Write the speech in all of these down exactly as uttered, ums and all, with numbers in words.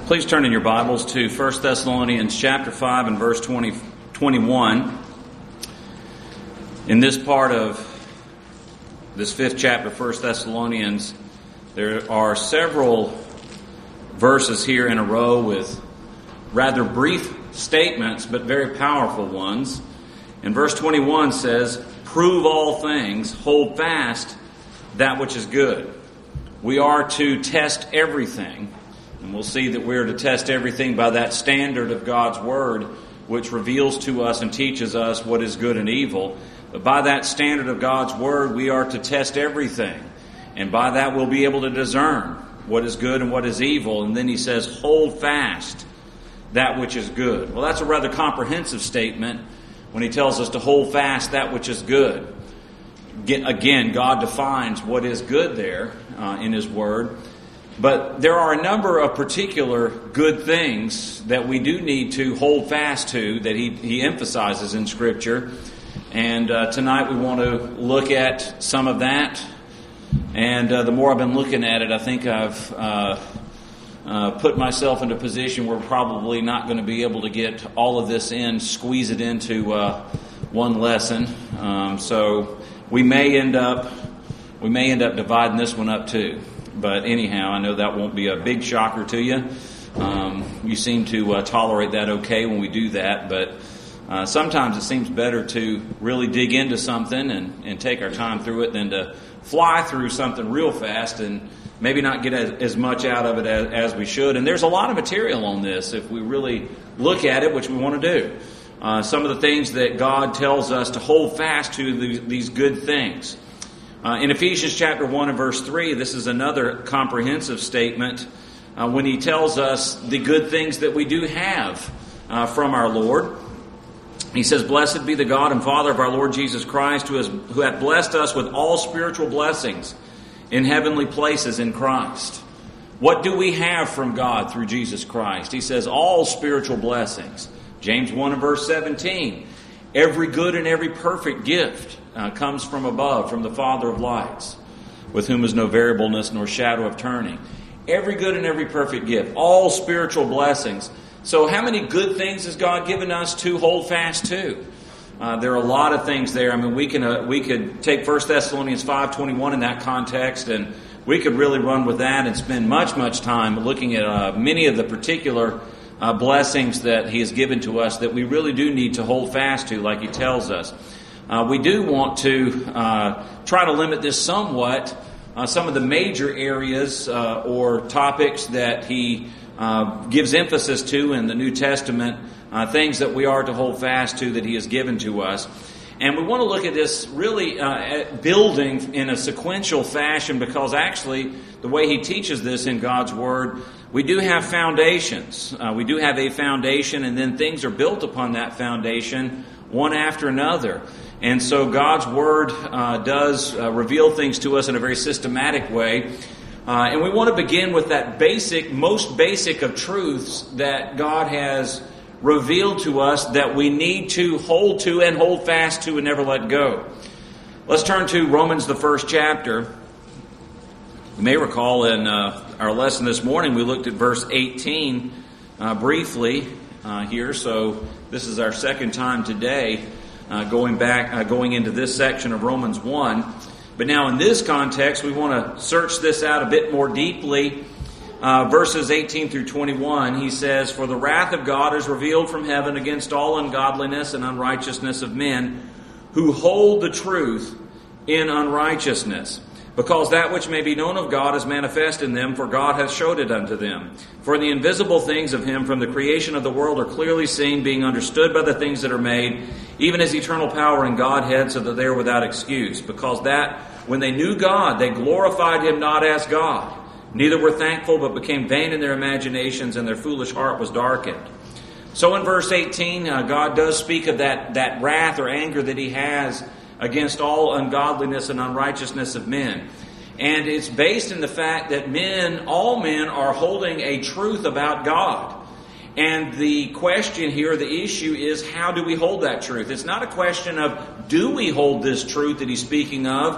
Please turn in your Bibles to First Thessalonians chapter five and verse twenty, twenty-one. In this part of this fifth chapter of First Thessalonians, there are several verses here in a row with rather brief statements, but very powerful ones. And verse twenty-one says, "Prove all things, hold fast that which is good." We are to test everything. And we'll see that we're to test everything by that standard of God's Word, which reveals to us and teaches us what is good and evil. But by that standard of God's Word, we are to test everything. And by that, we'll be able to discern what is good and what is evil. And then he says, hold fast that which is good. Well, that's a rather comprehensive statement when he tells us to hold fast that which is good. Again, God defines what is good there uh, in His Word. But there are a number of particular good things that we do need to hold fast to that he, he emphasizes in Scripture. And uh, tonight we want to look at some of that. And uh, the more I've been looking at it, I think I've uh, uh, put myself in a position where we're probably not going to be able to get all of this in, squeeze it into uh, one lesson. Um, so we may end up we may end up dividing this one up too. But anyhow, I know that won't be a big shocker to you. Um, you seem to uh, tolerate that okay when we do that. But uh, sometimes it seems better to really dig into something and, and take our time through it than to fly through something real fast and maybe not get as, as much out of it as, as we should. And there's a lot of material on this if we really look at it, which we want to do. Uh, some of the things that God tells us to hold fast to, these, these good things. Uh, in Ephesians chapter one and verse three, this is another comprehensive statement uh, when he tells us the good things that we do have uh, from our Lord. He says, "Blessed be the God and Father of our Lord Jesus Christ, who has who hath blessed us with all spiritual blessings in heavenly places in Christ." What do we have from God through Jesus Christ? He says, all spiritual blessings. James one and verse seventeen, "Every good and every perfect gift Uh, comes from above, from the Father of lights, with whom is no variableness nor shadow of turning." Every good and every perfect gift, all spiritual blessings. So how many good things has God given us to hold fast to? Uh, there are a lot of things there. I mean, we can uh, we could take First Thessalonians five twenty-one in that context, and we could really run with that and spend much, much time looking at uh, many of the particular uh, blessings that He has given to us that we really do need to hold fast to, like He tells us. Uh, we do want to uh, try to limit this somewhat. Uh, some of the major areas uh, or topics that he uh, gives emphasis to in the New Testament, uh, things that we are to hold fast to that he has given to us. And we want to look at this really uh, at building in a sequential fashion, because actually the way he teaches this in God's Word, we do have foundations. Uh, we do have a foundation, and then things are built upon that foundation one after another. And so God's Word uh, does uh, reveal things to us in a very systematic way. Uh, and we want to begin with that basic, most basic of truths that God has revealed to us that we need to hold to and hold fast to and never let go. Let's turn to Romans, the first chapter. You may recall in uh, our lesson this morning, we looked at verse eighteen uh, briefly uh, here. So this is our second time today Uh, going back, uh, going into this section of Romans one. But now in this context, we want to search this out a bit more deeply. Uh, verses eighteen through twenty-one, he says, "For the wrath of God is revealed from heaven against all ungodliness and unrighteousness of men who hold the truth in unrighteousness. Because that which may be known of God is manifest in them, for God hath showed it unto them. For the invisible things of Him from the creation of the world are clearly seen, being understood by the things that are made, even His eternal power and Godhead, so that they are without excuse. Because that, when they knew God, they glorified Him not as God, neither were thankful, but became vain in their imaginations, and their foolish heart was darkened." So in verse eighteen, uh, God does speak of that, that wrath or anger that He has against all ungodliness and unrighteousness of men. And it's based in the fact that men, all men, are holding a truth about God. And the question here, the issue is, how do we hold that truth? It's not a question of, do we hold this truth that he's speaking of?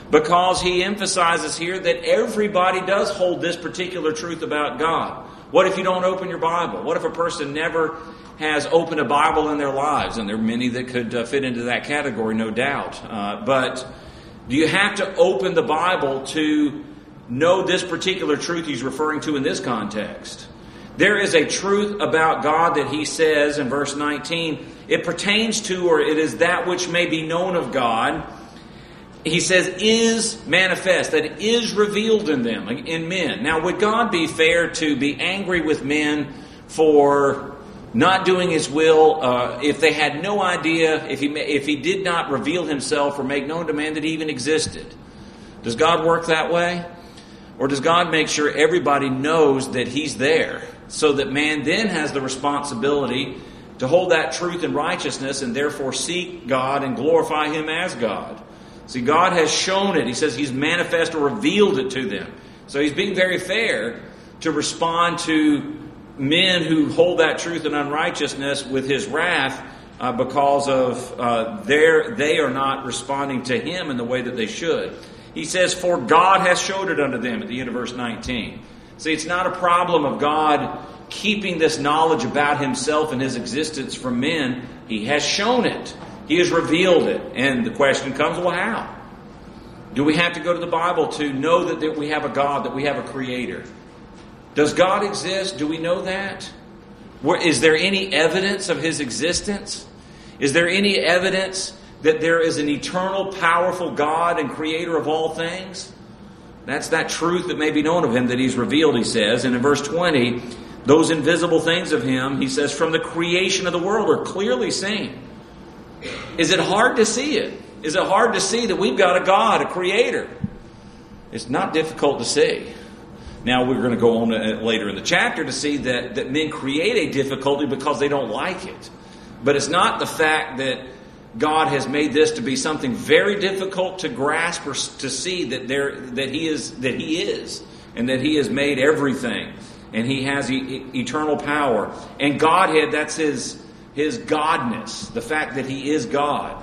because he emphasizes here that everybody does hold this particular truth about God. What if you don't open your Bible? What if a person never has opened a Bible in their lives? And there are many that could uh, fit into that category, no doubt. Uh, but do you have to open the Bible to know this particular truth he's referring to in this context? There is a truth about God that he says in verse nineteen, it pertains to, or it is that which may be known of God. He says, is manifest, that it is revealed in them, in men. Now, would God be fair to be angry with men for not doing his will, uh, if they had no idea, if he if he did not reveal himself or make known to man that he even existed? Does God work that way? Or does God make sure everybody knows that he's there, so that man then has the responsibility to hold that truth in righteousness and therefore seek God and glorify him as God? See, God has shown it. He says he's manifest or revealed it to them. So he's being very fair to respond to men who hold that truth in unrighteousness with his wrath uh, because of uh, their they are not responding to him in the way that they should. He says, for God has showed it unto them at the end of verse nineteen. See, it's not a problem of God keeping this knowledge about himself and his existence from men. He has shown it. He has revealed it. And the question comes, well, how? Do we have to go to the Bible to know that, that we have a God, that we have a Creator? Does God exist? Do we know that? Is there any evidence of his existence? Is there any evidence that there is an eternal, powerful God and Creator of all things? That's that truth that may be known of him that he's revealed, he says. And in verse twenty, those invisible things of him, he says, from the creation of the world are clearly seen. Is it hard to see it? Is it hard to see that we've got a God, a Creator? It's not difficult to see. Now we're going to go on to, later in the chapter to see that, that men create a difficulty because they don't like it. But it's not the fact that God has made this to be something very difficult to grasp or to see that there that He is that He is, and that He has made everything, and He has e- eternal power and Godhead. That's His His Godness, the fact that He is God.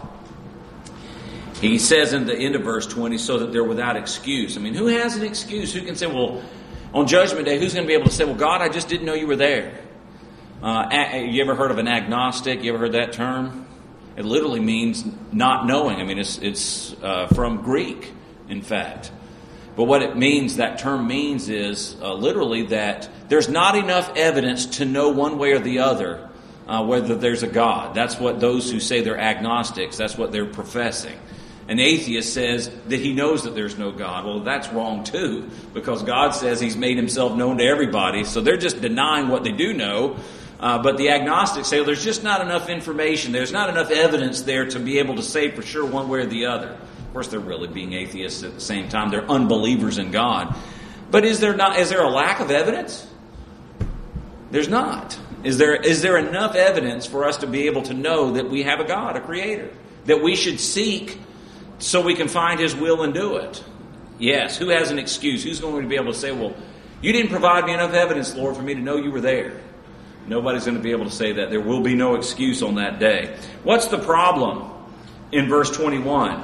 He says in the end of verse twenty, so that they're without excuse. I mean, who has an excuse? Who can say, well, on Judgment Day, who's going to be able to say, well, God, I just didn't know you were there? Uh, you ever heard of an agnostic? You ever heard that term? It literally means not knowing. I mean, it's it's uh, from Greek, in fact. But what it means, that term means, is uh, literally that there's not enough evidence to know one way or the other uh, whether there's a God. That's what those who say they're agnostics, that's what they're professing. An atheist says that he knows that there's no God. Well, that's wrong too, because God says He's made Himself known to everybody. So they're just denying what they do know. Uh, but the agnostics say, well, there's just not enough information. There's not enough evidence there to be able to say for sure one way or the other. Of course, they're really being atheists at the same time. They're unbelievers in God. But is there not? Is there a lack of evidence? There's not. Is there? Is there enough evidence for us to be able to know that we have a God, a Creator, that we should seek so we can find His will and do it? Yes. Who has an excuse? Who's going to be able to say, well, you didn't provide me enough evidence, Lord, for me to know you were there? Nobody's going to be able to say that. There will be no excuse on that day. What's the problem in verse twenty-one?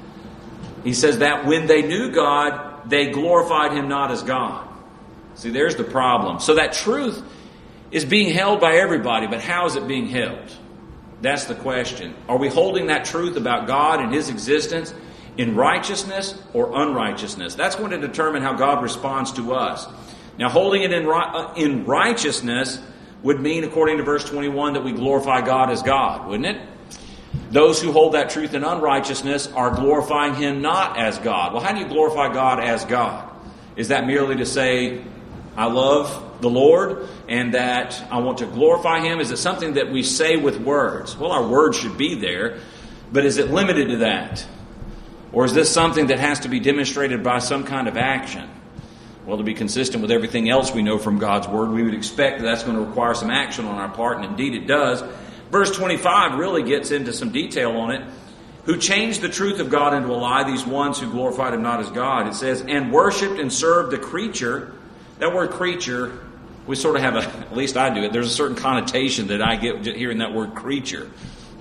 He says that when they knew God, they glorified Him not as God. See, there's the problem. So that truth is being held by everybody, but how is it being held? That's the question. Are we holding that truth about God and His existence in righteousness or unrighteousness? That's going to determine how God responds to us. Now, holding it in, in righteousness would mean, according to verse twenty-one, that we glorify God as God, wouldn't it? Those who hold that truth in unrighteousness are glorifying Him not as God. Well, how do you glorify God as God? Is that merely to say, I love the Lord and that I want to glorify Him? Is it something that we say with words? Well, our words should be there, but is it limited to that? Or is this something that has to be demonstrated by some kind of action? Well, to be consistent with everything else we know from God's Word, we would expect that that's going to require some action on our part, and indeed it does. Verse twenty-five really gets into some detail on it. Who changed the truth of God into a lie, these ones who glorified Him not as God. It says, and worshipped and served the creature. That word creature, we sort of have a, at least I do it, there's a certain connotation that I get hearing that word creature.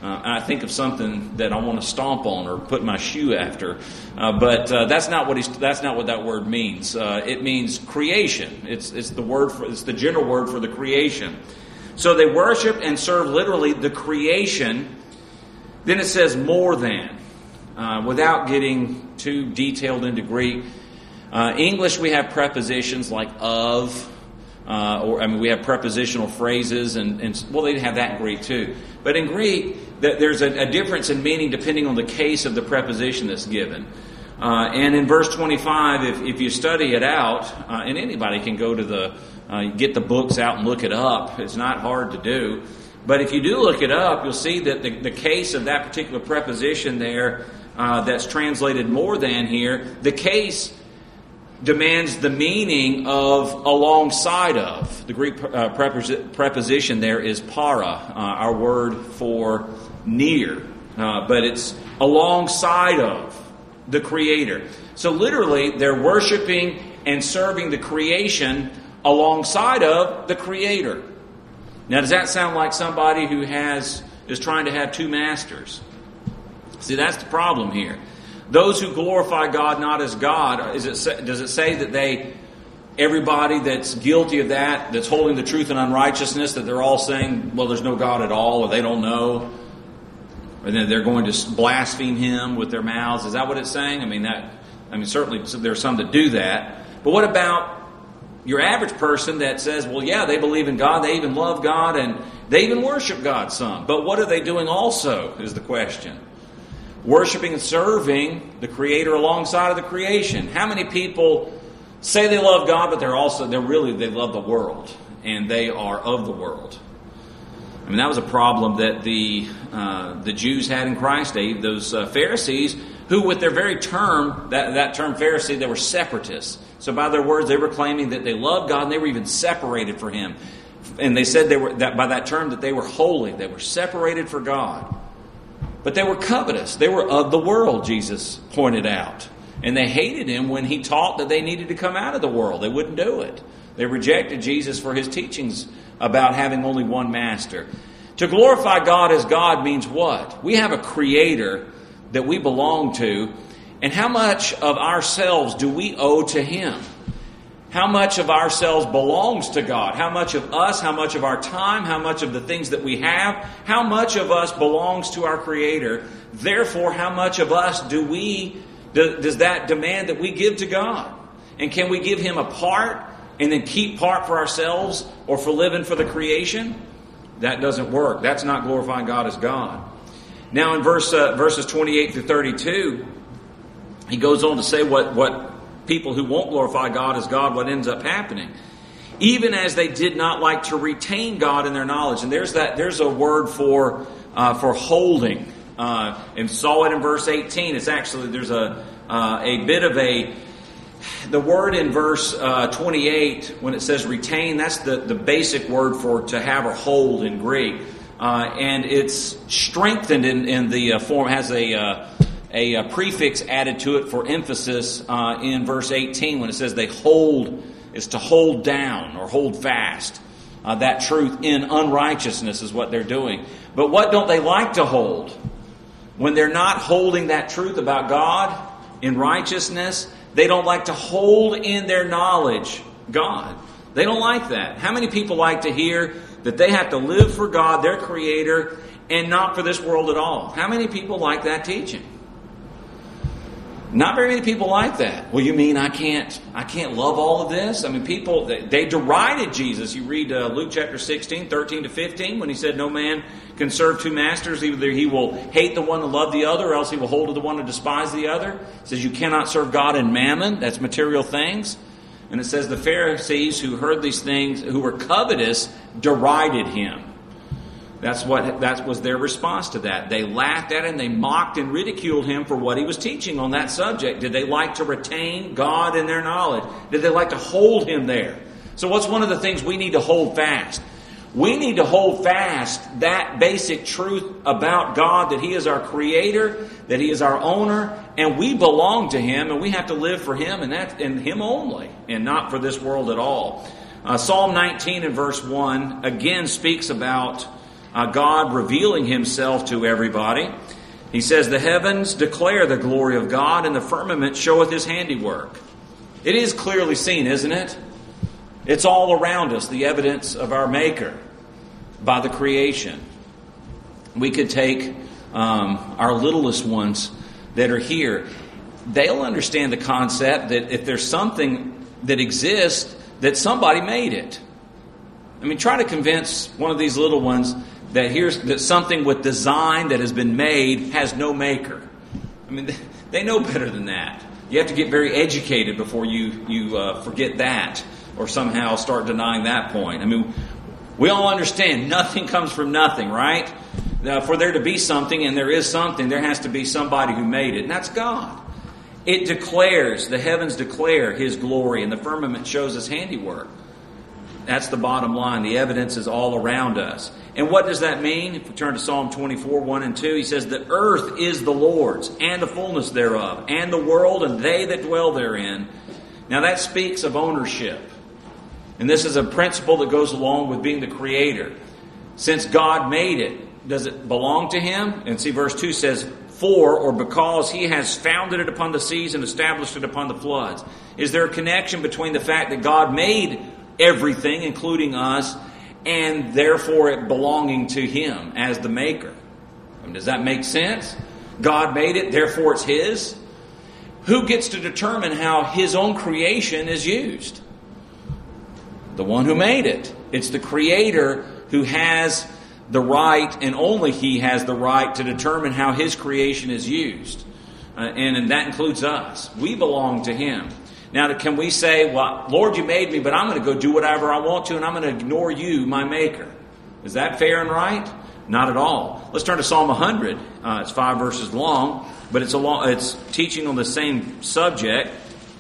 Uh, I think of something that I want to stomp on or put my shoe after, uh, but uh, that's not what he's, that's not what that word means. Uh, it means creation. It's it's the word for it's the general word for the creation. So they worship and serve literally the creation. Then it says more than, uh, without getting too detailed into Greek. Uh, English, we have prepositions like of. Uh, or I mean, we have prepositional phrases, and, and well, they have that in Greek too. But in Greek, th- there's a, a difference in meaning depending on the case of the preposition that's given. Uh, and in verse twenty-five, if, if you study it out, uh, and anybody can go to the uh, get the books out and look it up. It's not hard to do. But if you do look it up, you'll see that the, the case of that particular preposition there, uh, that's translated more than here, the case demands the meaning of alongside of. The Greek uh, prepos- preposition there is para, uh, our word for near. Uh, but it's alongside of the Creator. So literally, they're worshiping and serving the creation alongside of the Creator. Now, does that sound like somebody who has is trying to have two masters? See, that's the problem here. Those who glorify God not as God, is it, does it say that they, everybody that's guilty of that, that's holding the truth in unrighteousness, that they're all saying, well, there's no God at all, or they don't know, or then they're going to blaspheme Him with their mouths? Is that what it's saying? I mean, that, I mean, certainly there are some that do that. But what about your average person that says, well, yeah, they believe in God, they even love God, and they even worship God some. But what are they doing also, is the question. Worshiping and serving the Creator alongside of the creation. How many people say they love God, but they're also, they're really, they love the world, and they are of the world? I mean, that was a problem that the uh, the Jews had in Christ's day, those uh, Pharisees, who with their very term, that, that term Pharisee, they were separatists. So by their words, they were claiming that they loved God, and they were even separated for Him. And they said they were that by that term that they were holy, they were separated for God. But they were covetous. They were of the world, Jesus pointed out. And they hated Him when He taught that they needed to come out of the world. They wouldn't do it. They rejected Jesus for His teachings about having only one master. To glorify God as God means what? We have a Creator that we belong to. And how much of ourselves do we owe to Him? How much of ourselves belongs to God? How much of us, how much of our time, how much of the things that we have, how much of us belongs to our Creator? Therefore, how much of us do we, does that demand that we give to God? And can we give Him a part and then keep part for ourselves or for living for the creation? That doesn't work. That's not glorifying God as God. Now in verse uh, verses twenty-eight through thirty-two, he goes on to say what what. people who won't glorify God as God, what ends up happening. Even as they did not like to retain God in their knowledge. And there's that. There's a word for uh, for holding. Uh, and saw it in verse eighteen. It's actually, there's a uh, a bit of a, the word in verse uh, twenty-eight, when it says retain, that's the, the basic word for to have or hold in Greek. Uh, and it's strengthened in, in the uh, form, has a... Uh, A, a prefix added to it for emphasis uh, in verse eighteen when it says they hold, is to hold down or hold fast. Uh, that truth in unrighteousness is what they're doing. But what don't they like to hold? When they're not holding that truth about God in righteousness, they don't like to hold in their knowledge God. They don't like that. How many people like to hear that they have to live for God, their Creator, and not for this world at all? How many people like that teaching? Not very many people like that. Well, you mean I can't I can't love all of this? I mean, people, they, they derided Jesus. You read uh, Luke chapter sixteen, thirteen to fifteen, when He said no man can serve two masters. Either he will hate the one and love the other, or else he will hold to the one and despise the other. It says you cannot serve God and mammon. That's material things. And it says the Pharisees who heard these things, who were covetous, derided Him. That's what that was their response to that. They laughed at Him, they mocked and ridiculed Him for what He was teaching on that subject. Did they like to retain God in their knowledge? Did they like to hold Him there? So what's one of the things we need to hold fast? We need to hold fast that basic truth about God, that He is our Creator, that He is our owner, and we belong to Him, and we have to live for Him and that and Him only, and not for this world at all. Uh, Psalm nineteen and verse one again speaks about uh, God revealing himself to everybody. He says, the heavens declare the glory of God, and the firmament showeth his handiwork. It is clearly seen, isn't it? It's all around us, the evidence of our Maker by the creation. We could take um, our littlest ones that are here. They'll understand the concept that if there's something that exists, that somebody made it. I mean, try to convince one of these little ones that here's that something with design that has been made has no maker. I mean, they know better than that. You have to get very educated before you you uh, forget that, or somehow start denying that point. I mean, we all understand nothing comes from nothing, right? Now, for there to be something, and there is something, there has to be somebody who made it, and that's God. It declares, the heavens declare his glory, and the firmament shows his handiwork. That's the bottom line. The evidence is all around us. And what does that mean? If we turn to Psalm twenty-four, one and two, he says, the earth is the Lord's, and the fullness thereof, and the world, and they that dwell therein. Now that speaks of ownership. And this is a principle that goes along with being the creator. Since God made it, does it belong to him? And see, verse two says, for or because he has founded it upon the seas and established it upon the floods. Is there a connection between the fact that God made everything, including us, and therefore it belonging to him as the maker? I mean, does that make sense? God made it, therefore it's his. Who gets to determine how his own creation is used? The one who made it. It's the creator who has the right, and only he has the right to determine how his creation is used. Uh, and, and that includes us. We belong to him. Now, can we say, well, Lord, you made me, but I'm going to go do whatever I want to, and I'm going to ignore you, my maker? Is that fair and right? Not at all. Let's turn to Psalm one hundred. Uh, it's five verses long, but it's a long, it's teaching on the same subject.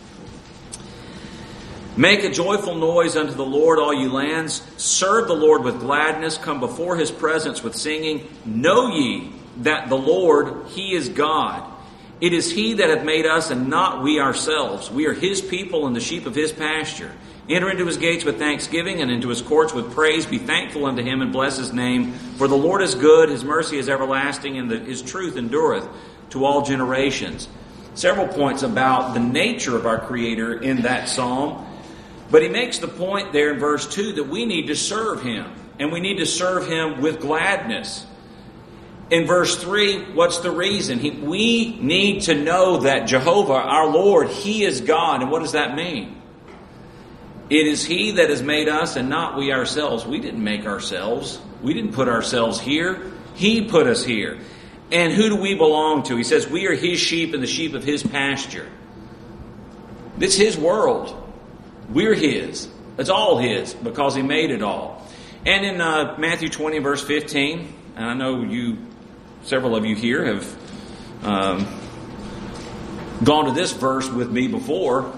Make a joyful noise unto the Lord, all you lands. Serve the Lord with gladness. Come before his presence with singing. Know ye that the Lord, he is God. It is he that hath made us, and not we ourselves. We are his people and the sheep of his pasture. Enter into his gates with thanksgiving, and into his courts with praise. Be thankful unto him, and bless his name. For the Lord is good, his mercy is everlasting, and the, his truth endureth to all generations. Several points about the nature of our Creator in that psalm. But he makes the point there in verse two that we need to serve him. And we need to serve him with gladness. In verse three, what's the reason? He, we need to know that Jehovah, our Lord, he is God. And what does that mean? It is he that has made us, and not we ourselves. We didn't make ourselves. We didn't put ourselves here. He put us here. And who do we belong to? He says we are his sheep and the sheep of his pasture. It's his world. We're his. It's all his because he made it all. And in uh, Matthew twenty, verse fifteen, and I know you, several of you here have um, gone to this verse with me before.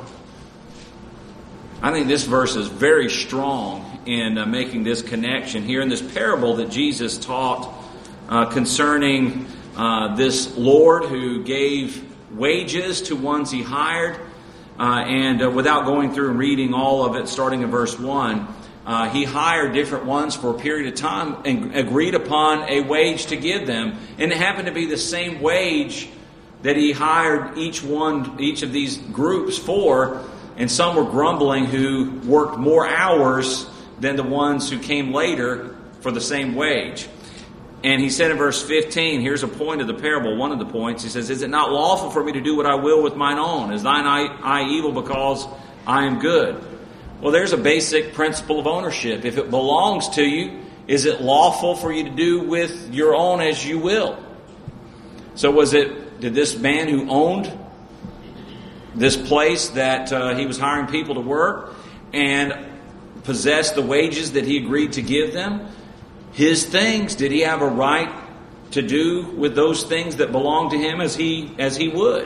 I think this verse is very strong in uh, making this connection here in this parable that Jesus taught uh, concerning uh, this Lord who gave wages to ones he hired. Uh, and uh, without going through and reading all of it, starting in verse one, uh, he hired different ones for a period of time and agreed upon a wage to give them. And it happened to be the same wage that he hired each one, each of these groups for. And some were grumbling who worked more hours than the ones who came later for the same wage. And he said in verse fifteen, here's a point of the parable, one of the points. He says, is it not lawful for me to do what I will with mine own? Is thine eye evil because I am good? Well, there's a basic principle of ownership. If it belongs to you, is it lawful for you to do with your own as you will? So was it, did this man who owned this place that uh, he was hiring people to work and possessed the wages that he agreed to give them, his things, did he have a right to do with those things that belong to him as he as he would?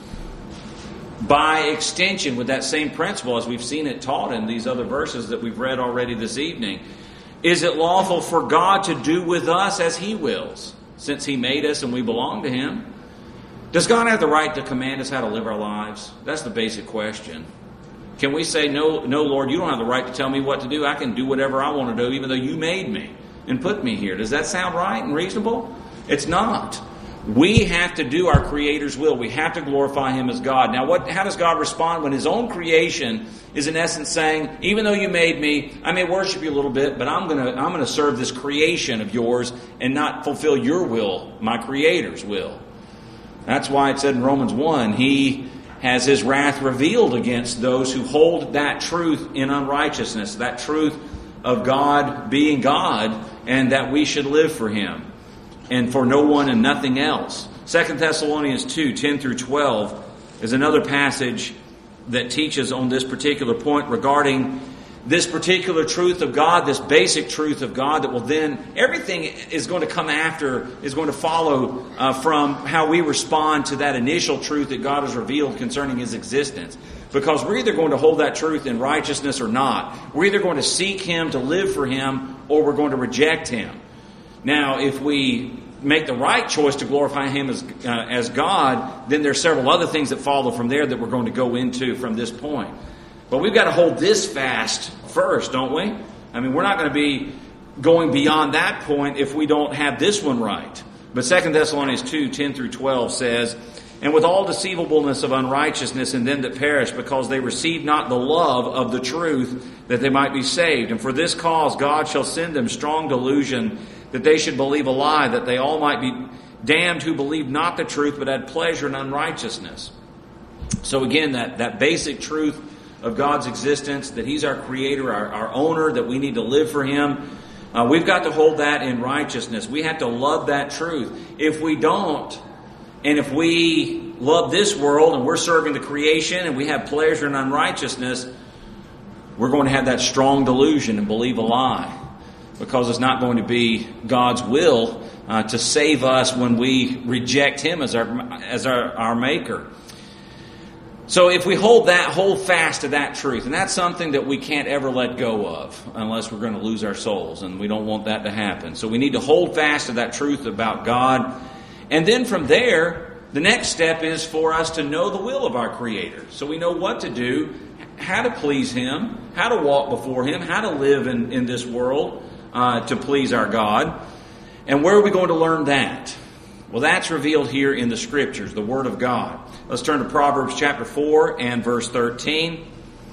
By extension, with that same principle, as we've seen it taught in these other verses that we've read already this evening, is it lawful for God to do with us as he wills, since he made us and we belong to him? Does God have the right to command us how to live our lives? That's the basic question. Can we say, no, no, Lord, you don't have the right to tell me what to do. I can do whatever I want to do, even though you made me. and put me here. Does that sound right and reasonable? It's not. We have to do our Creator's will. We have to glorify Him as God. Now, what? How does God respond when His own creation is in essence saying, even though you made me, I may worship you a little bit, but I'm going to I'm going to serve this creation of yours and not fulfill your will, my Creator's will. That's why it said in Romans one, He has His wrath revealed against those who hold that truth in unrighteousness, that truth of God being God, and that we should live for Him and for no one and nothing else. Second Thessalonians two, ten through twelve is another passage that teaches on this particular point regarding this particular truth of God, this basic truth of God that will then, everything is going to come after, is going to follow uh, from how we respond to that initial truth that God has revealed concerning His existence. Because we're either going to hold that truth in righteousness or not. We're either going to seek Him to live for Him, or we're going to reject Him. Now, if we make the right choice to glorify Him as uh, as God, then there's several other things that follow from there that we're going to go into from this point. But we've got to hold this fast first, don't we? I mean, we're not going to be going beyond that point if we don't have this one right. But Second Thessalonians two, ten through twelve says, "And with all deceivableness of unrighteousness in them that perish, because they receive not the love of the truth, that they might be saved. And for this cause God shall send them strong delusion, that they should believe a lie, that they all might be damned who believed not the truth, but had pleasure in unrighteousness." So again, that, that basic truth of God's existence, that He's our Creator, our, our owner, that we need to live for Him, uh, we've got to hold that in righteousness. We have to love that truth. If we don't, and if we love this world and we're serving the creation and we have pleasure in unrighteousness, we're going to have that strong delusion and believe a lie. Because it's not going to be God's will uh, to save us when we reject Him as our as our, our Maker. So if we hold that, hold fast to that truth, and that's something that we can't ever let go of unless we're going to lose our souls, and we don't want that to happen. So we need to hold fast to that truth about God. And then from there, the next step is for us to know the will of our Creator. So we know what to do, how to please Him, how to walk before Him, how to live in, in this world uh, to please our God. And where are we going to learn that? Well, that's revealed here in the Scriptures, the Word of God. Let's turn to Proverbs chapter four and verse thirteen.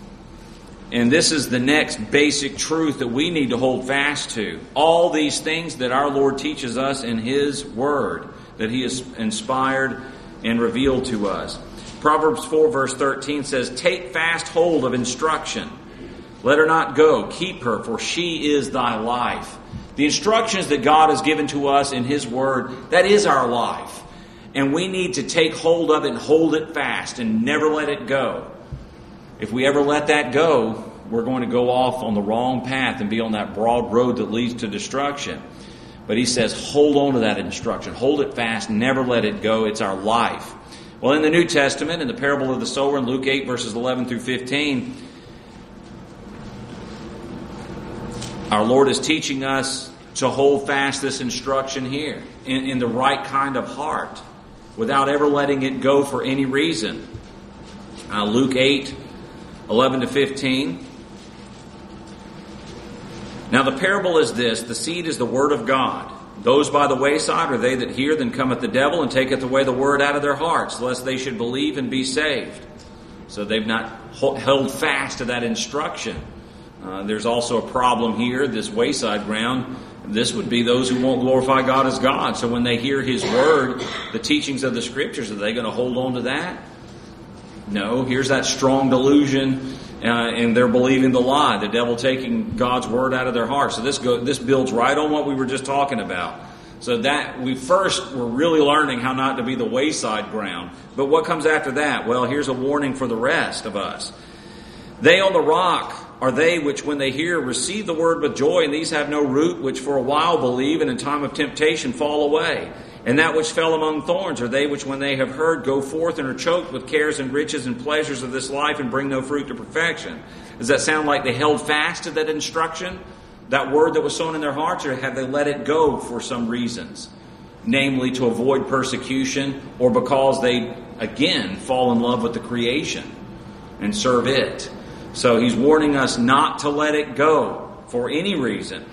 And this is the next basic truth that we need to hold fast to. All these things that our Lord teaches us in His Word, that He has inspired and revealed to us. Proverbs four verse thirteen says, "Take fast hold of instruction. Let her not go. Keep her, for she is thy life." The instructions that God has given to us in His Word, that is our life. And we need to take hold of it and hold it fast and never let it go. If we ever let that go, we're going to go off on the wrong path and be on that broad road that leads to destruction. But He says, hold on to that instruction. Hold it fast. Never let it go. It's our life. Well, in the New Testament, in the parable of the sower in Luke eight, verses eleven through fifteen, our Lord is teaching us to hold fast this instruction here in, in the right kind of heart without ever letting it go for any reason. Uh, Luke eight, eleven to fifteen. "Now the parable is this, the seed is the word of God. Those by the wayside are they that hear, then cometh the devil and taketh away the word out of their hearts, lest they should believe and be saved." So they've not held fast to that instruction. Uh, there's also a problem here, this wayside ground. This would be those who won't glorify God as God. So when they hear His Word, the teachings of the Scriptures, are they going to hold on to that? No, here's that strong delusion, uh, and they're believing the lie, the devil taking God's Word out of their heart. So this go, this builds right on what we were just talking about. So that we first were really learning how not to be the wayside ground. But what comes after that? Well, here's a warning for the rest of us. "They on the rock are they which when they hear receive the word with joy, and these have no root, which for a while believe, and in time of temptation fall away. And that which fell among thorns are they which when they have heard go forth and are choked with cares and riches and pleasures of this life, and bring no fruit to perfection." Does that sound like they held fast to that instruction, that word that was sown in their hearts, or have they let it go for some reasons? Namely, to avoid persecution, or because they, again, fall in love with the creation and serve it. So He's warning us not to let it go for any reason.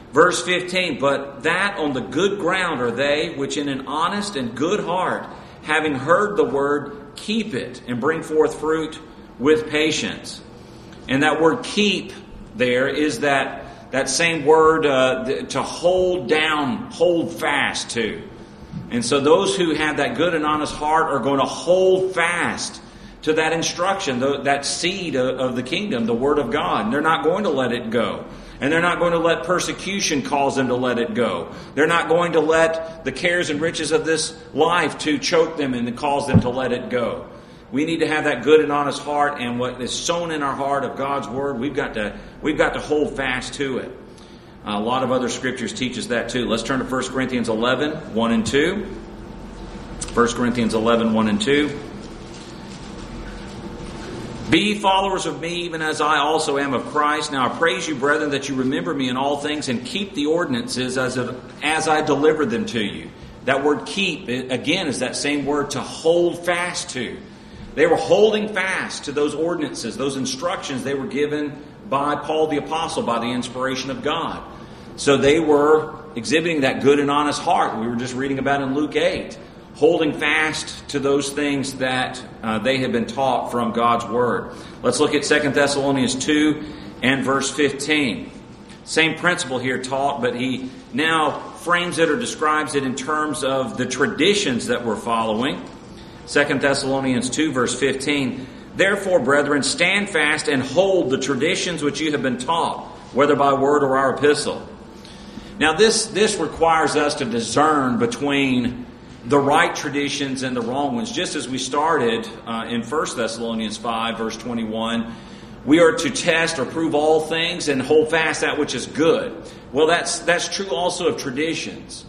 Verse fifteen, but that on the good ground are they which in an honest and good heart, having heard the word, keep it and bring forth fruit with patience. And that word keep there is that, that same word uh, to hold down, hold fast to. And so those who have that good and honest heart are going to hold fast to that instruction, that seed of the kingdom, the Word of God. And they're not going to let it go. And they're not going to let persecution cause them to let it go. They're not going to let the cares and riches of this life to choke them and cause them to let it go. We need to have that good and honest heart, and what is sown in our heart of God's Word, we've got to we've got to hold fast to it. Uh, a lot of other scriptures teach us that too. Let's turn to First Corinthians eleven, one and two. First Corinthians eleven, one and two. Be ye followers of me, even as I also am of Christ. Now I praise you, brethren, that you remember me in all things and keep the ordinances as, of, as I delivered them to you. That word keep, again, is that same word to hold fast to. They were holding fast to those ordinances, those instructions they were given by Paul the Apostle, by the inspiration of God. So they were exhibiting that good and honest heart we were just reading about in Luke eight. Holding fast to those things that uh, they had been taught from God's Word. Let's look at Second Thessalonians two and verse fifteen. Same principle here taught, but he now frames it or describes it in terms of the traditions that we're following. Second Thessalonians two verse fifteen. Therefore, brethren, stand fast and hold the traditions which you have been taught, whether by word or our epistle. Now this, this requires us to discern between the right traditions and the wrong ones. Just as we started uh, in First Thessalonians five, verse twenty-one, we are to test or prove all things and hold fast that which is good. Well, that's that's true also of traditions.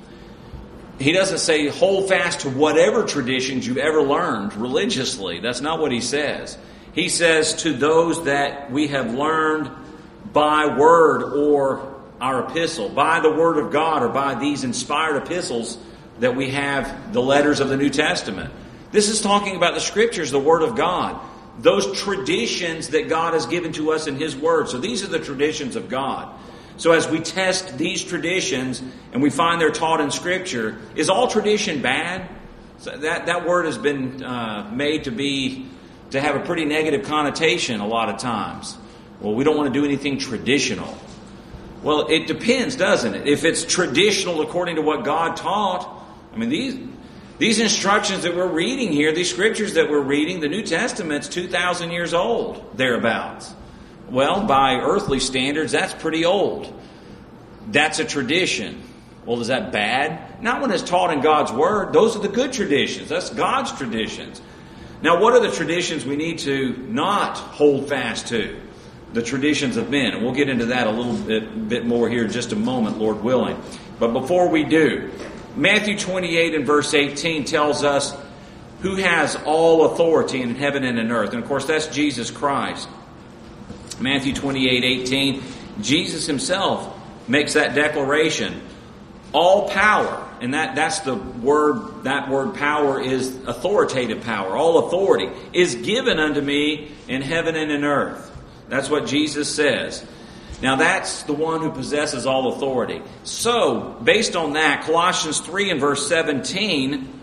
He doesn't say hold fast to whatever traditions you've ever learned religiously. That's not what he says. He says to those that we have learned by word or our epistle, by the Word of God or by these inspired epistles that we have, the letters of the New Testament. This is talking about the Scriptures, the Word of God. Those traditions that God has given to us in His Word. So these are the traditions of God. So as we test these traditions and we find they're taught in Scripture, is all tradition bad? So that, that word has been uh, made to be to have a pretty negative connotation a lot of times. Well, we don't want to do anything traditional. Well, it depends, doesn't it? If it's traditional according to what God taught, I mean, these these instructions that we're reading here, these scriptures that we're reading, the New Testament's two thousand years old, thereabouts. Well, by earthly standards, that's pretty old. That's a tradition. Well, is that bad? Not when it's taught in God's Word. Those are the good traditions. That's God's traditions. Now, what are the traditions we need to not hold fast to? The traditions of men. And we'll get into that a little bit, bit more here in just a moment, Lord willing. But before we do, Matthew twenty-eight and verse eighteen tells us who has all authority in heaven and in earth. And of course, that's Jesus Christ. Matthew twenty-eight, eighteen, Jesus Himself makes that declaration. All power, and that, that's the word, that word power is authoritative power. All authority is given unto me in heaven and in earth. That's what Jesus says. Now that's the one who possesses all authority. So, based on that, Colossians three and verse seventeen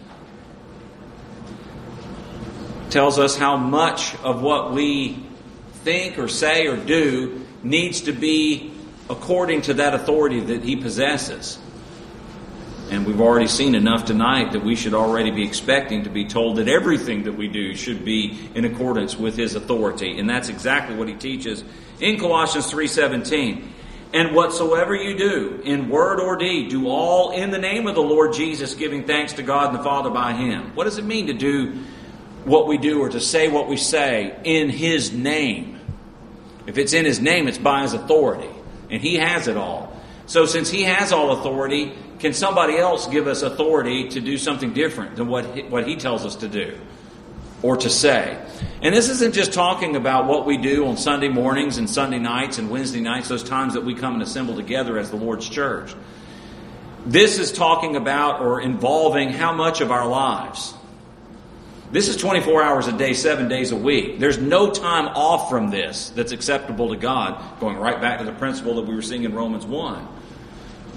tells us how much of what we think or say or do needs to be according to that authority that He possesses. And we've already seen enough tonight that we should already be expecting to be told that everything that we do should be in accordance with His authority. And that's exactly what He teaches in Colossians three seventeen. And whatsoever you do, in word or deed, do all in the name of the Lord Jesus, giving thanks to God and the Father by Him. What does it mean to do what we do or to say what we say in His name? If it's in His name, it's by His authority. And He has it all. So since He has all authority, can somebody else give us authority to do something different than what he, what He tells us to do or to say? And this isn't just talking about what we do on Sunday mornings and Sunday nights and Wednesday nights, those times that we come and assemble together as the Lord's church. This is talking about or involving how much of our lives. This is twenty-four hours a day, seven days a week. There's no time off from this that's acceptable to God, going right back to the principle that we were seeing in Romans one.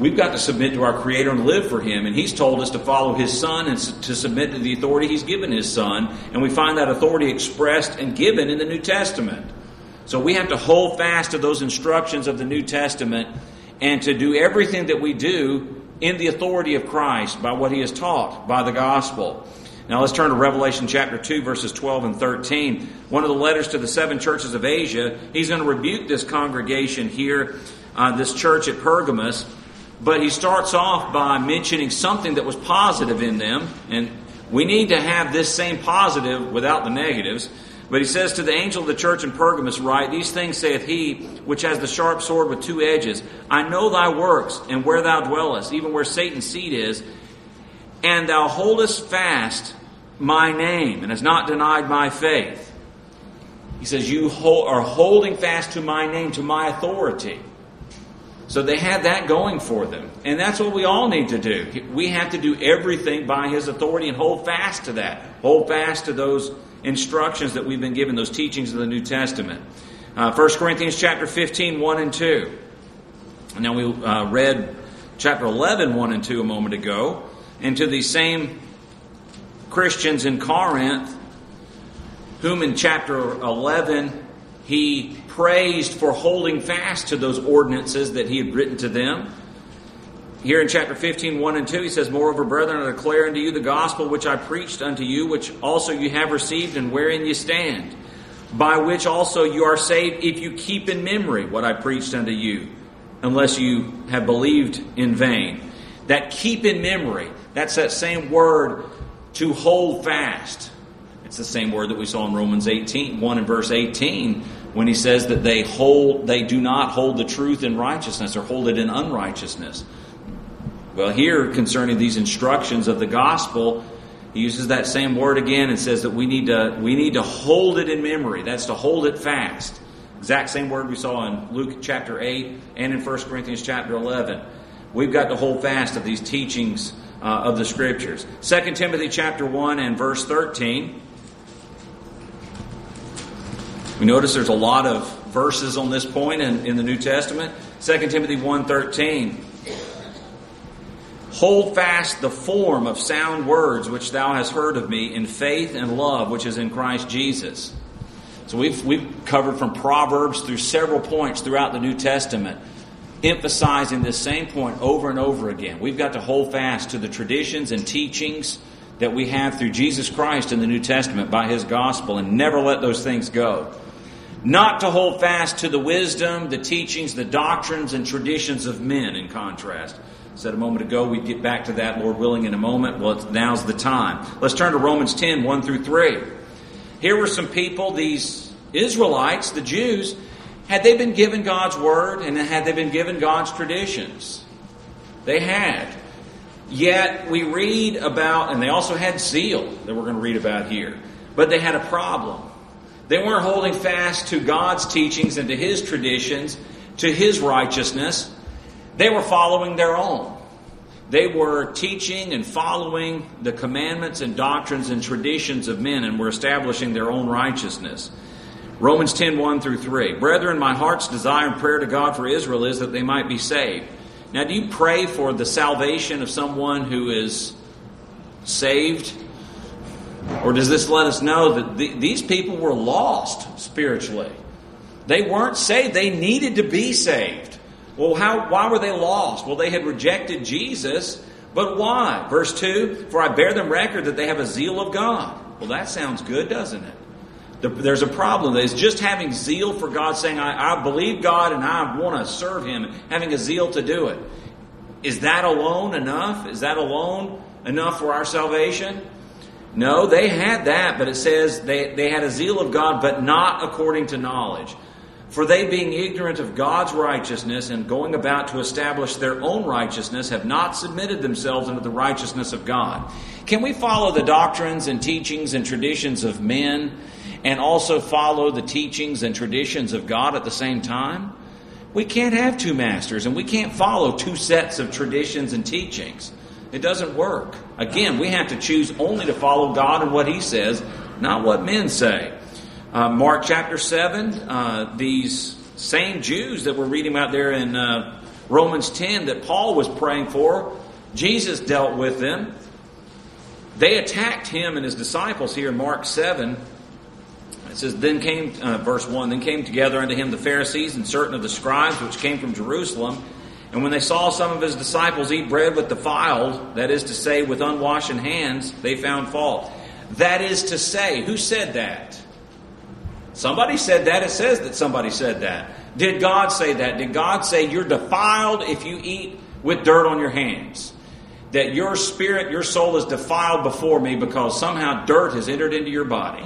we've got to submit to our Creator and live for Him. And He's told us to follow His Son and to submit to the authority He's given His Son. And we find that authority expressed and given in the New Testament. So we have to hold fast to those instructions of the New Testament and to do everything that we do in the authority of Christ by what He has taught, by the gospel. Now let's turn to Revelation chapter two, verses twelve and thirteen. One of the letters to the seven churches of Asia. He's going to rebuke this congregation here, uh, this church at Pergamos. But he starts off by mentioning something that was positive in them. And we need to have this same positive without the negatives. But he says, to the angel of the church in Pergamos write, these things saith he, which has the sharp sword with two edges. I know thy works, and where thou dwellest, even where Satan's seat is. And thou holdest fast my name, and hast not denied my faith. He says, you hold, are holding fast to my name, to my authority. So they had that going for them. And that's what we all need to do. We have to do everything by His authority and hold fast to that. Hold fast to those instructions that we've been given, those teachings of the New Testament. Uh, First Corinthians chapter fifteen, one and two. And now we uh, read chapter eleven, one and two a moment ago. And to these same Christians in Corinth, whom in chapter eleven he praised for holding fast to those ordinances that he had written to them. Here in chapter fifteen, one and two, he says, moreover, brethren, I declare unto you the gospel which I preached unto you, which also you have received, and wherein you stand, by which also you are saved, if you keep in memory what I preached unto you, unless you have believed in vain. That keep in memory, that's that same word, to hold fast. It's the same word that we saw in Romans eighteen, one and verse eighteen, when he says that they hold, they do not hold the truth in righteousness, or hold it in unrighteousness. Well, here, concerning these instructions of the gospel, he uses that same word again and says that we need to we need to hold it in memory. That's to hold it fast. Exact same word we saw in Luke chapter eight and in First Corinthians chapter eleven. We've got to hold fast of these teachings uh, of the Scriptures. Second Timothy chapter one and verse thirteen. We notice there's a lot of verses on this point in, in the New Testament. Second Timothy one thirteen. Hold fast the form of sound words which thou hast heard of me in faith and love which is in Christ Jesus. So we've we've covered from Proverbs through several points throughout the New Testament, emphasizing this same point over and over again. We've got to hold fast to the traditions and teachings that we have through Jesus Christ in the New Testament by His gospel, and never let those things go. Not to hold fast to the wisdom, the teachings, the doctrines, and traditions of men, in contrast. I said a moment ago we'd get back to that, Lord willing, in a moment. Well, it's, now's the time. Let's turn to Romans ten, one through three. Here were some people, these Israelites, the Jews, had they been given God's Word and had they been given God's traditions? They had. Yet we read about, and they also had zeal that we're going to read about here, but they had a problem. They weren't holding fast to God's teachings and to His traditions, to His righteousness. They were following their own. They were teaching and following the commandments and doctrines and traditions of men, and were establishing their own righteousness. Romans ten, one through three. Brethren, my heart's desire and prayer to God for Israel is that they might be saved. Now, do you pray for the salvation of someone who is saved? Or does this let us know that the, these people were lost spiritually? They weren't saved. They needed to be saved. Well, how? Why were they lost? Well, they had rejected Jesus, but why? Verse two, for I bear them record that they have a zeal of God. Well, that sounds good, doesn't it? The, there's a problem. It's just having zeal for God, saying, I, I believe God and I want to serve Him, having a zeal to do it. Is that alone enough? Is that alone enough for our salvation? No, they had that, but it says they, they had a zeal of God, but not according to knowledge. For they, being ignorant of God's righteousness and going about to establish their own righteousness, have not submitted themselves unto the righteousness of God. Can we follow the doctrines and teachings and traditions of men and also follow the teachings and traditions of God at the same time? We can't have two masters, and we can't follow two sets of traditions and teachings. It doesn't work. Again, we have to choose only to follow God and what He says, not what men say. Uh, Mark chapter seven, uh, these same Jews that we're reading about there in uh, Romans ten that Paul was praying for, Jesus dealt with them. They attacked him and his disciples here in Mark seven. It says, then came, uh, verse one, then came together unto him the Pharisees and certain of the scribes which came from Jerusalem. And when they saw some of his disciples eat bread with defiled, that is to say, with unwashed hands, they found fault. That is to say, who said that? Somebody said that. It says that somebody said that. Did God say that? Did God say you're defiled if you eat with dirt on your hands? That your spirit, your soul is defiled before me because somehow dirt has entered into your body.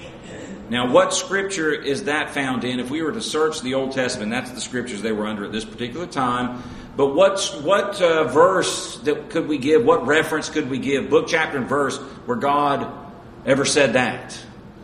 Now, what scripture is that found in? If we were to search the Old Testament, that's the scriptures they were under at this particular time. But what's, what uh, verse that could we give? What reference could we give? Book, chapter, and verse where God ever said that?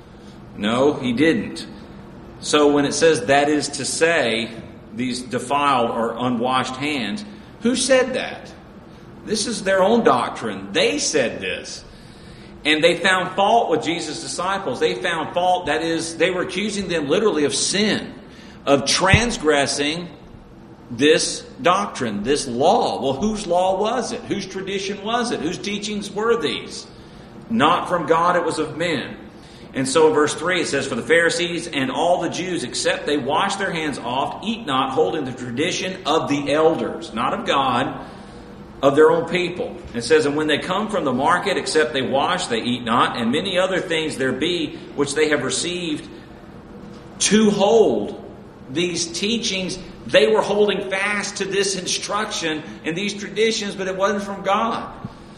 No, He didn't. So when it says that is to say, these defiled or unwashed hands, who said that? This is their own doctrine. They said this. And they found fault with Jesus' disciples. They found fault, that is, they were accusing them literally of sin, of transgressing this doctrine, this law. Well, whose law was it? Whose tradition was it? Whose teachings were these? Not from God, it was of men. And so in verse three it says, for the Pharisees and all the Jews, except they wash their hands oft, eat not, holding the tradition of the elders, not of God, of their own people. It says, and when they come from the market, except they wash, they eat not, and many other things there be, which they have received to hold these teachings. They were holding fast to this instruction and these traditions, but it wasn't from God.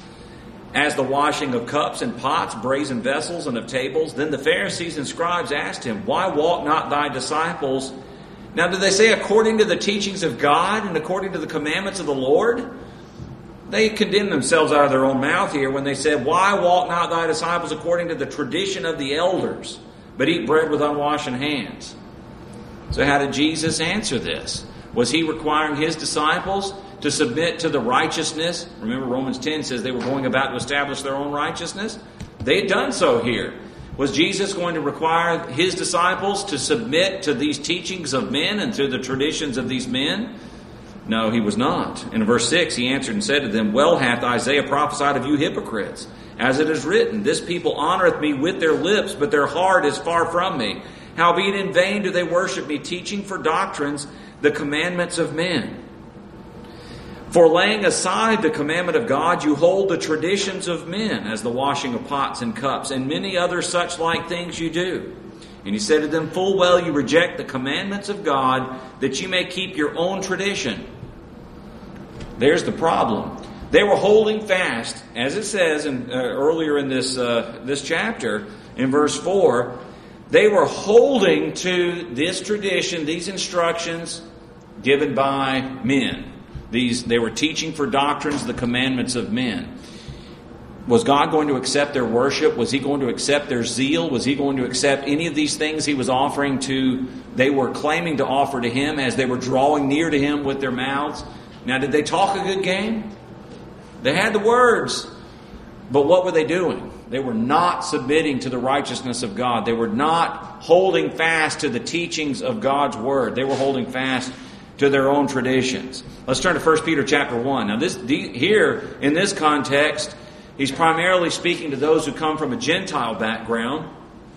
As the washing of cups and pots, brazen vessels, and of tables, then the Pharisees and scribes asked him, why walk not thy disciples? Now, did they say according to the teachings of God and according to the commandments of the Lord? They condemned themselves out of their own mouth here when they said, why walk not thy disciples according to the tradition of the elders, but eat bread with unwashed hands? So how did Jesus answer this? Was He requiring His disciples to submit to the righteousness? Remember, Romans ten says they were going about to establish their own righteousness. They had done so here. Was Jesus going to require His disciples to submit to these teachings of men and to the traditions of these men? No, He was not. In verse six, He answered and said to them, well hath Isaiah prophesied of you hypocrites, as it is written, this people honoreth me with their lips, but their heart is far from me. Howbeit in vain do they worship me, teaching for doctrines the commandments of men. For laying aside the commandment of God, you hold the traditions of men, as the washing of pots and cups, and many other such like things you do. And He said to them, full well you reject the commandments of God, that you may keep your own tradition. There's the problem. They were holding fast, as it says in, uh, earlier in this uh, this chapter, in verse four, they were holding to this tradition, these instructions given by men. These they were teaching for doctrines, the commandments of men. Was God going to accept their worship? Was He going to accept their zeal? Was He going to accept any of these things He was offering to, they were claiming to offer to Him as they were drawing near to Him with their mouths? Now, did they talk a good game? They had the words. But what were they doing? They were not submitting to the righteousness of God. They were not holding fast to the teachings of God's Word. They were holding fast to their own traditions. Let's turn to First Peter chapter one. Now, this here, in this context, he's primarily speaking to those who come from a Gentile background.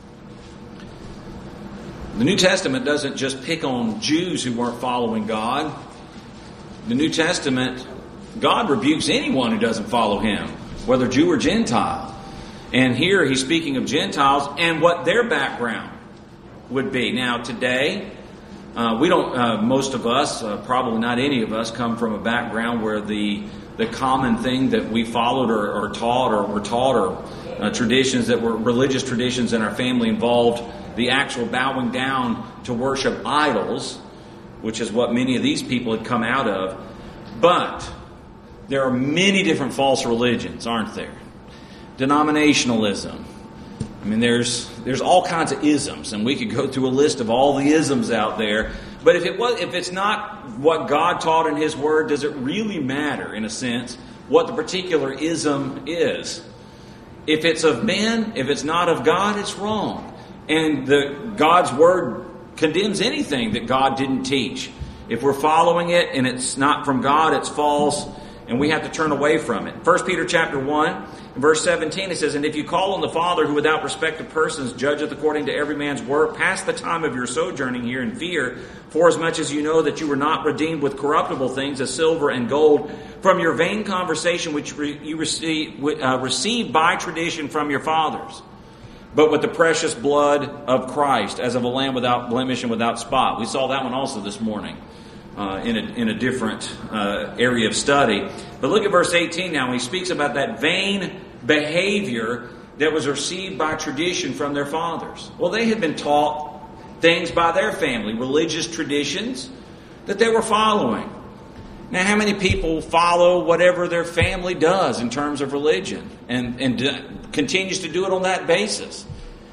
The New Testament doesn't just pick on Jews who weren't following God. The New Testament, God rebukes anyone who doesn't follow Him, whether Jew or Gentile. And here he's speaking of Gentiles and what their background would be. Now today, uh, we don't, uh, most of us, uh, probably not any of us, come from a background where the the common thing that we followed or, or taught or were taught or uh, traditions that were religious traditions in our family involved the actual bowing down to worship idols, which is what many of these people had come out of. But there are many different false religions, aren't there? Denominationalism. I mean, there's there's all kinds of isms, and we could go through a list of all the isms out there. But if it was, if it's not what God taught in His Word, does it really matter, in a sense, what the particular ism is? If it's of men, if it's not of God, it's wrong. And the God's Word condemns anything that God didn't teach. If we're following it and it's not from God, it's false, and we have to turn away from it. First Peter chapter one, verse seventeen, it says, "And if you call on the Father, who without respect of persons judgeth according to every man's work, pass the time of your sojourning here in fear, forasmuch as you know that you were not redeemed with corruptible things as silver and gold from your vain conversation which re- you receive, uh, received by tradition from your fathers, but with the precious blood of Christ, as of a lamb without blemish and without spot." We saw that one also this morning uh, in, a, in a different uh, area of study. But look at verse eighteen now. He speaks about that vain behavior that was received by tradition from their fathers. Well, they had been taught things by their family, religious traditions that they were following. Now, how many people follow whatever their family does in terms of religion and, and d- continues to do it on that basis?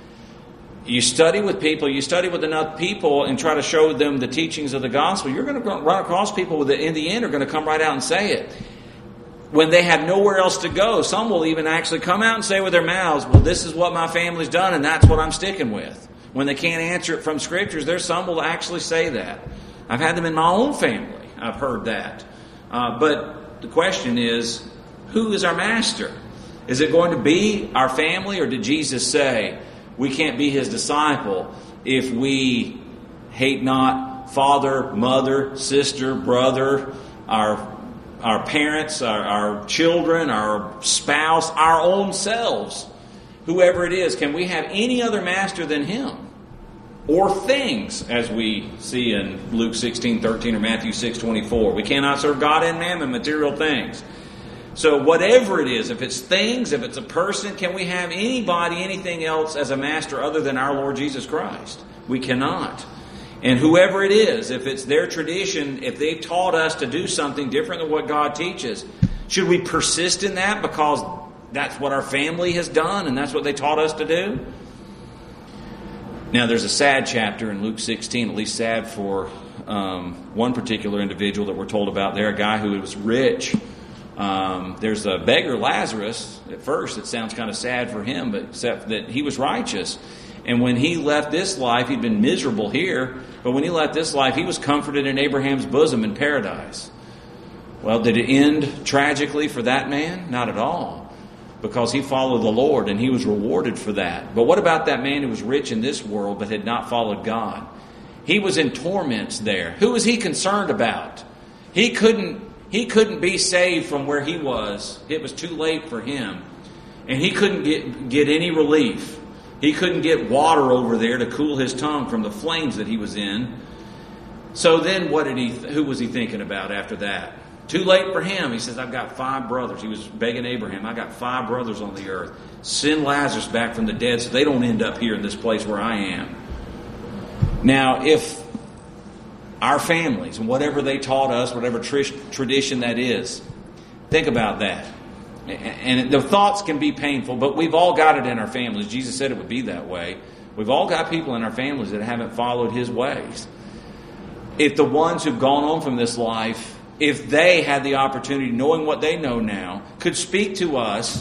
You study with people, you study with enough people and try to show them the teachings of the gospel, you're going to run across people that in the end are going to come right out and say it. When they have nowhere else to go, some will even actually come out and say with their mouths, well, this is what my family's done and that's what I'm sticking with. When they can't answer it from scriptures, there's some will actually say that. I've had them in my own family. I've heard that. Uh, but the question is, who is our master? Is it going to be our family, or did Jesus say we can't be his disciple if we hate not father, mother, sister, brother, our our parents, our, our children, our spouse, our own selves, whoever it is? Can we have any other master than him? Or things, as we see in Luke sixteen thirteen or Matthew six twenty-four. We cannot serve God and mammon, material things. So whatever it is, if it's things, if it's a person, can we have anybody, anything else as a master other than our Lord Jesus Christ? We cannot. And whoever it is, if it's their tradition, if they've taught us to do something different than what God teaches, should we persist in that because that's what our family has done and that's what they taught us to do? Now, there's a sad chapter in Luke sixteen, at least sad for um, one particular individual that we're told about there, a guy who was rich. Um, there's a beggar, Lazarus. At first, it sounds kind of sad for him, but except that he was righteous. And when he left this life, he'd been miserable here, but when he left this life, he was comforted in Abraham's bosom in paradise. Well, did it end tragically for that man? Not at all. Because he followed the Lord and he was rewarded for that. But what about that man who was rich in this world but had not followed God? He was in torments there. Who was he concerned about? He couldn't, he couldn't be saved from where he was. It was too late for him. And he couldn't get, get any relief. He couldn't get water over there to cool his tongue from the flames that he was in. So then what did he, who was he thinking about after that? Too late for him. He says, I've got five brothers. He was begging Abraham, I got five brothers on the earth. Send Lazarus back from the dead so they don't end up here in this place where I am. Now, if our families, and whatever they taught us, whatever tr- tradition that is, think about that. And the thoughts can be painful, but we've all got it in our families. Jesus said it would be that way. We've all got people in our families that haven't followed his ways. If the ones who've gone on from this life, if they had the opportunity, knowing what they know now, could speak to us,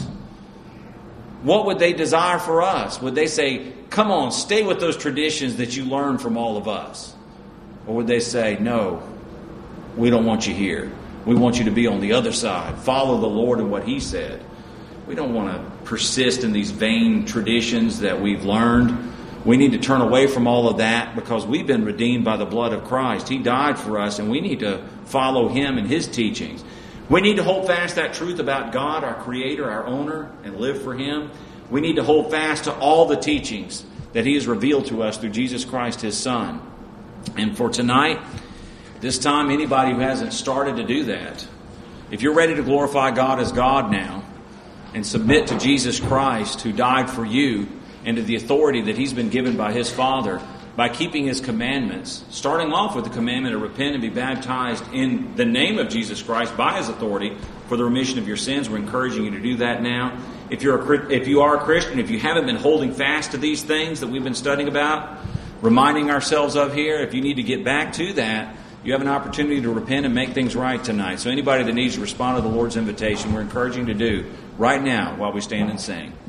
what would they desire for us? Would they say, come on, stay with those traditions that you learned from all of us? Or would they say, no, we don't want you here. We want you to be on the other side. Follow the Lord and what he said. We don't want to persist in these vain traditions that we've learned. We need to turn away from all of that because we've been redeemed by the blood of Christ. He died for us, and we need to follow him and his teachings. We need to hold fast that truth about God, our Creator, our owner, and live for him. We need to hold fast to all the teachings that he has revealed to us through Jesus Christ, his Son. And for tonight, this time, anybody who hasn't started to do that, if you're ready to glorify God as God now and submit to Jesus Christ who died for you, and to the authority that he's been given by his Father by keeping his commandments, starting off with the commandment to repent and be baptized in the name of Jesus Christ by his authority for the remission of your sins. We're encouraging you to do that now. If you're a, if you are a Christian, if you haven't been holding fast to these things that we've been studying about, reminding ourselves of here, if you need to get back to that, you have an opportunity to repent and make things right tonight. So anybody that needs to respond to the Lord's invitation, we're encouraging you to do right now while we stand and sing.